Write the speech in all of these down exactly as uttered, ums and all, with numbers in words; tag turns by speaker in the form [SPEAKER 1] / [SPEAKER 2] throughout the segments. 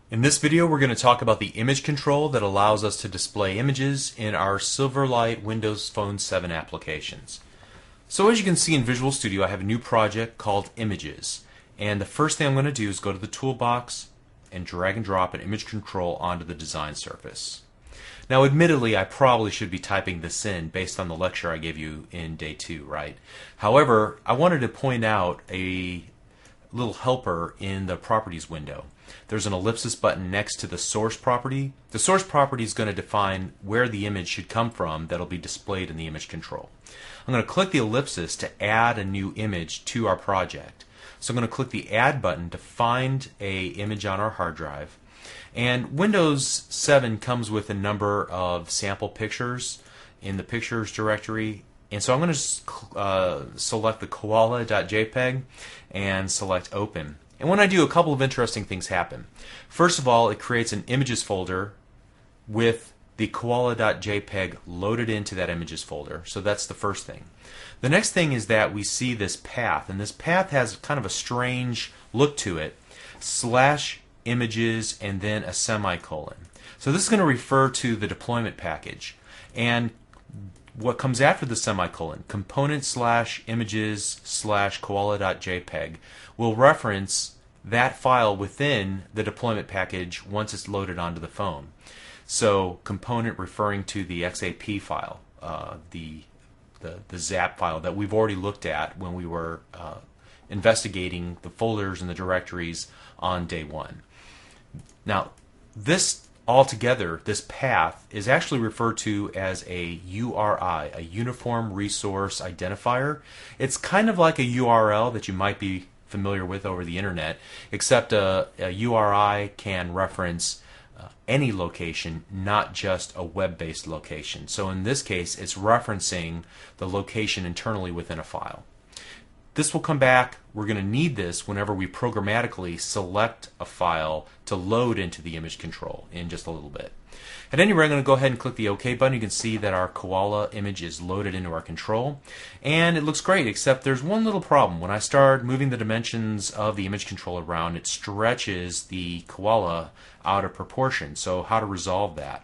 [SPEAKER 1] In this video, we're going to talk about the image control that allows us to display images in our Silverlight Windows Phone seven applications. So as you can see in Visual Studio, I have a new project called Images. And the first thing I'm going to do is go to the toolbox and drag and drop an image control onto the design surface. Now admittedly, I probably should be typing this in based on the lecture I gave you in day two, right? However, I wanted to point out a little helper in the properties window. There's an ellipsis button next to the source property. The source property is going to define where the image should come from that'll be displayed in the image control. I'm going to click the ellipsis to add a new image to our project. So I'm going to click the add button to find a image on our hard drive. And Windows seven comes with a number of sample pictures in the pictures directory. And so I'm going to uh, select the koala dot J P E G and select open. And when I do, a couple of interesting things happen. First of all, it creates an images folder with the koala dot J P E G loaded into that images folder. So that's the first thing. The next thing is that we see this path, and this path has kind of a strange look to it. Slash images and then a semicolon. So this is going to refer to the deployment package. And what comes after the semicolon, component slash images slash koala dot J P E G, will reference that file within the deployment package once it's loaded onto the phone. So component referring to the X A P file, uh, the, the the zap file that we've already looked at when we were uh, investigating the folders and the directories on day one. Now, this altogether, this path is actually referred to as a U R I, a Uniform Resource Identifier. It's kind of like a U R L that you might be familiar with over the internet, except a, a U R I can reference uh, any location, not just a web-based location. So in this case, it's referencing the location internally within a file. This will come back. We're going to need this whenever we programmatically select a file to load into the image control in just a little bit. At any rate, I'm going to go ahead and click the OK button. You can see that our koala image is loaded into our control. And it looks great, except there's one little problem. When I start moving the dimensions of the image control around, it stretches the koala out of proportion. So how to resolve that?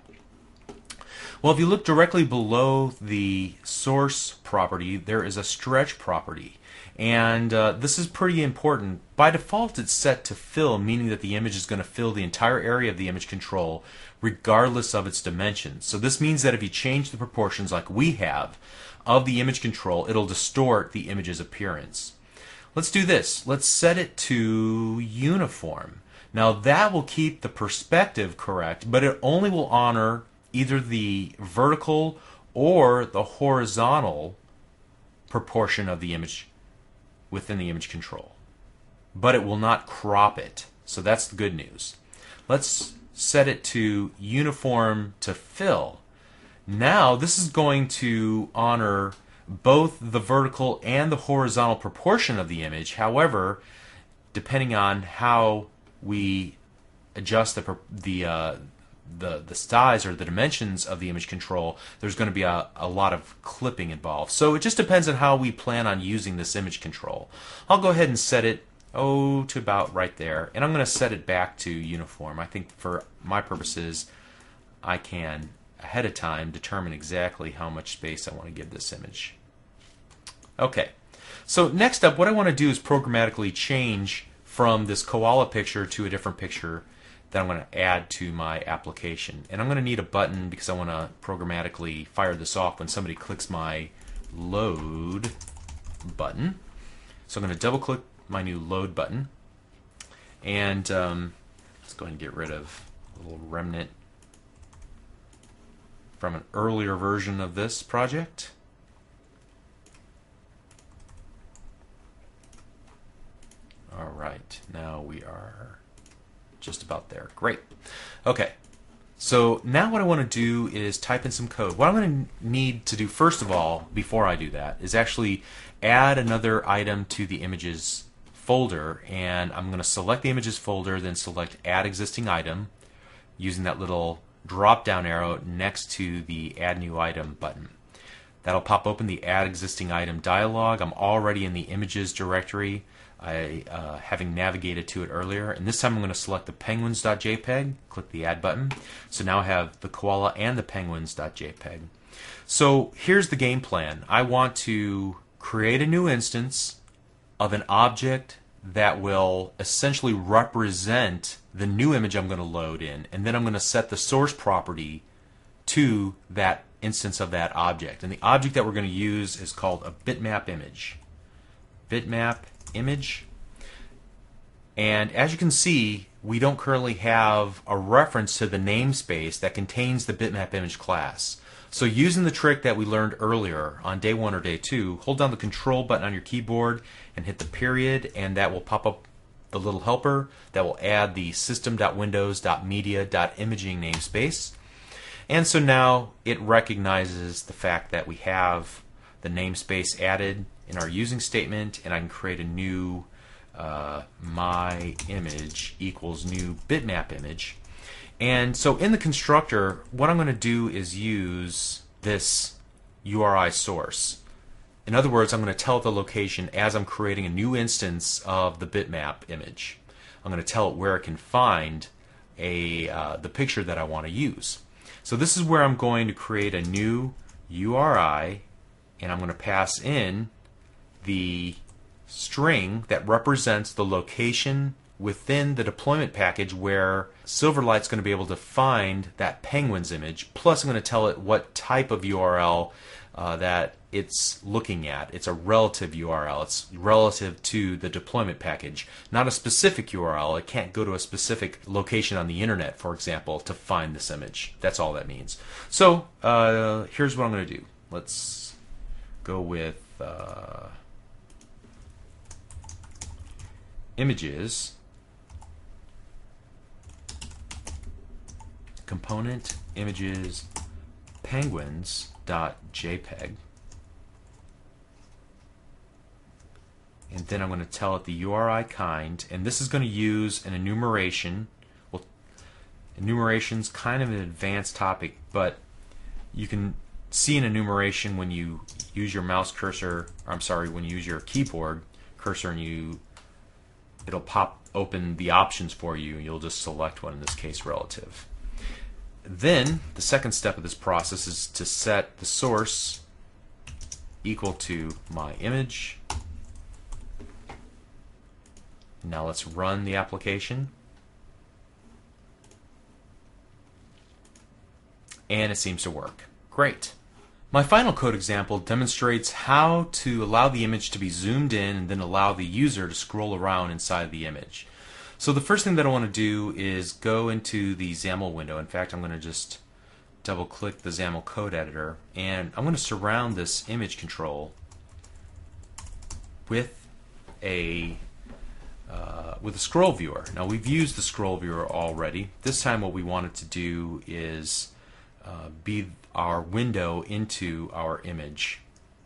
[SPEAKER 1] Well, if you look directly below the source property, there is a stretch property. And uh, this is pretty important. By default, it's set to fill, meaning that the image is going to fill the entire area of the image control regardless of its dimensions. So this means that if you change the proportions like we have of the image control, it'll distort the image's appearance. Let's do this. Let's set it to uniform. Now that will keep the perspective correct, but it only will honor either the vertical or the horizontal proportion of the image within the image control. But it will not crop it. So that's the good news. Let's set it to uniform to fill. Now this is going to honor both the vertical and the horizontal proportion of the image. However, depending on how we adjust the the uh, the the size or the dimensions of the image control, there's going to be a, a lot of clipping involved. So it just depends on how we plan on using this image control. I'll go ahead and set it oh to about right there, and I'm going to set it back to uniform. I think for my purposes I can ahead of time determine exactly how much space I want to give this image. Okay, so next up what I want to do is programmatically change from this koala picture to a different picture that I'm going to add to my application. And I'm going to need a button because I want to programmatically fire this off when somebody clicks my load button. So I'm going to double click my new load button, and um, let's go ahead and get rid of a little remnant from an earlier version of this project. Alright, now we are just about there. Great. Okay, so now what I want to do is type in some code. What I'm going to need to do first of all, before I do that, is actually add another item to the images folder, and I'm going to select the images folder, then select add existing item using that little drop down arrow next to the add new item button. That'll pop open the Add Existing Item dialog. I'm already in the Images directory, I uh, having navigated to it earlier. And this time I'm going to select the penguins.jpg, click the Add button. So now I have the koala and the penguins.jpg. So here's the game plan. I want to create a new instance of an object that will essentially represent the new image I'm going to load in, and then I'm going to set the source property to that instance of that object. And the object that we're going to use is called a bitmap image. Bitmap image. And as you can see, we don't currently have a reference to the namespace that contains the bitmap image class. So using the trick that we learned earlier on day one or day two, hold down the control button on your keyboard and hit the period, and that will pop up the little helper that will add the system.windows.media.imaging namespace. And so now it recognizes the fact that we have the namespace added in our using statement, and I can create a new uh, my image equals new bitmap image. And so in the constructor, what I'm going to do is use this U R I source. In other words, I'm going to tell it the location as I'm creating a new instance of the bitmap image. I'm going to tell it where it can find a uh, the picture that I want to use. So this is where I'm going to create a new U R I, and I'm going to pass in the string that represents the location within the deployment package where Silverlight's going to be able to find that penguins image. Plus I'm going to tell it what type of U R L uh, that it's looking at. It's a relative U R L. It's relative to the deployment package, not a specific U R L. It can't go to a specific location on the internet, for example, to find this image. That's all that means. So uh, here's what I'm going to do. Let's go with uh, images component images penguins.jpg, and then I'm going to tell it the U R I kind, and this is going to use an enumeration. Well, enumeration's kind of an advanced topic, but you can see an enumeration when you use your mouse cursor, or I'm sorry, when you use your keyboard cursor, and you it'll pop open the options for you, and you'll just select one, in this case relative. Then the second step of this process is to set the source equal to my image. Now let's run the application. And it seems to work. Great. My final code example demonstrates how to allow the image to be zoomed in and then allow the user to scroll around inside the image. So the first thing that I want to do is go into the XAML window. In fact, I'm going to just double click the XAML code editor, and I'm going to surround this image control with a uh, with a scroll viewer. Now we've used the scroll viewer already. This time what we want it to do is uh, be our window into our image.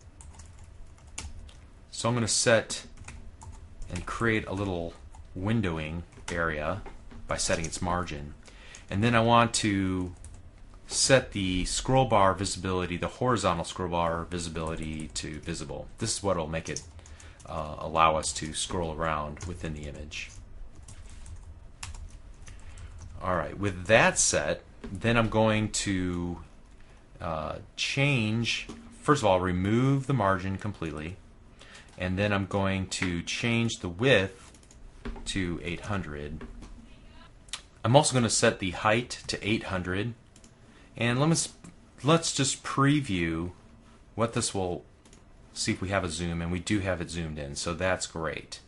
[SPEAKER 1] So I'm going to set and create a little windowing area by setting its margin, and then I want to set the scroll bar visibility, the horizontal scroll bar visibility, to visible. This is what will make it uh, allow us to scroll around within the image. Alright, with that set, then I'm going to uh, change, first of all, remove the margin completely, and then I'm going to change the width to eight hundred. I'm also going to set the height to eight hundred, and let me, let's just preview what this will, see if we have a zoom, and we do have it zoomed in, so that's great.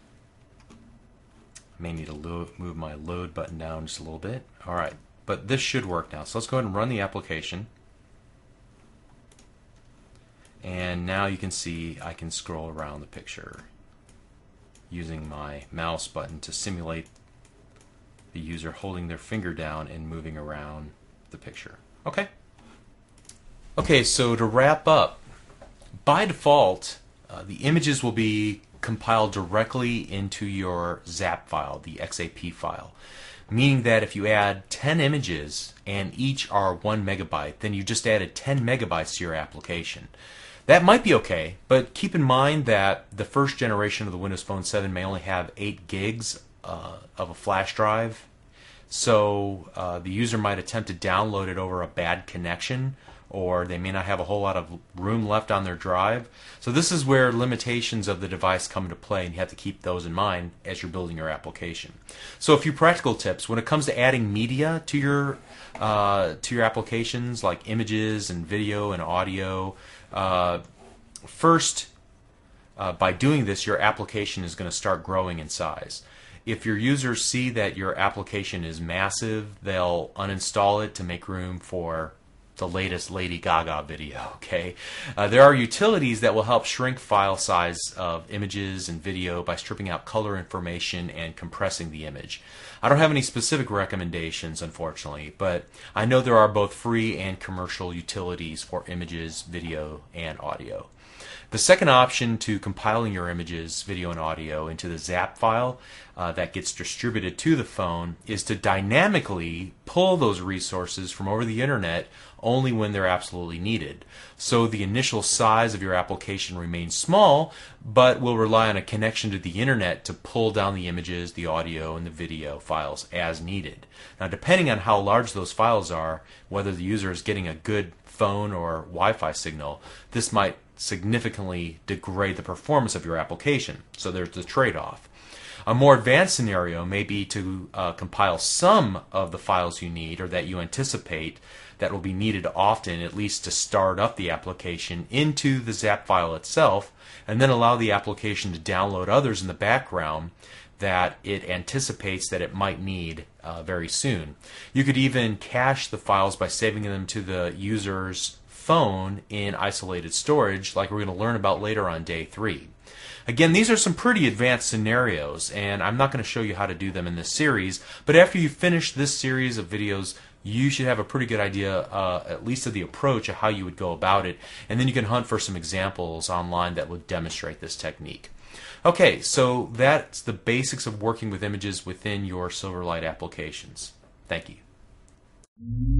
[SPEAKER 1] I may need to lo move my load button down just a little bit. Alright, but this should work now, so let's go ahead and run the application. And now you can see I can scroll around the picture using my mouse button to simulate the user holding their finger down and moving around the picture. Okay. Okay, so to wrap up, by default, uh, the images will be compiled directly into your zap file, the X A P file. meaning that if you add ten images and each are one megabyte, then you just added ten megabytes to your application. That might be okay, but keep in mind that the first generation of the Windows Phone seven may only have eight gigs uh, of a flash drive, so uh, the user might attempt to download it over a bad connection, or they may not have a whole lot of room left on their drive. So this is where limitations of the device come into play, and you have to keep those in mind as you're building your application. So a few practical tips when it comes to adding media to your uh, to your applications, like images and video and audio. Uh, first, uh, by doing this, your application is going to start growing in size. If your users see that your application is massive, they'll uninstall it to make room for the latest Lady Gaga video. Okay, uh, there are utilities that will help shrink file size of images and video by stripping out color information and compressing the image. I don't have any specific recommendations, unfortunately, but I know there are both free and commercial utilities for images, video, and audio. The second option to compiling your images, video, and audio into the zap file uh, that gets distributed to the phone is to dynamically pull those resources from over the internet only when they're absolutely needed. So the initial size of your application remains small, but will rely on a connection to the internet to pull down the images, the audio, and the video files as needed. Now, depending on how large those files are, whether the user is getting a good phone or Wi-Fi signal, this might significantly degrade the performance of your application. So there's the trade-off. A more advanced scenario may be to uh, compile some of the files you need or that you anticipate that will be needed often, at least to start up the application, into the zap file itself, and then allow the application to download others in the background that it anticipates that it might need uh, very soon. You could even cache the files by saving them to the user's phone in isolated storage, like we're going to learn about later on day three. Again, these are some pretty advanced scenarios, and I'm not going to show you how to do them in this series, but after you finish this series of videos, you should have a pretty good idea, uh, at least of the approach of how you would go about it, and then you can hunt for some examples online that would demonstrate this technique. Okay, so that's the basics of working with images within your Silverlight applications. Thank you.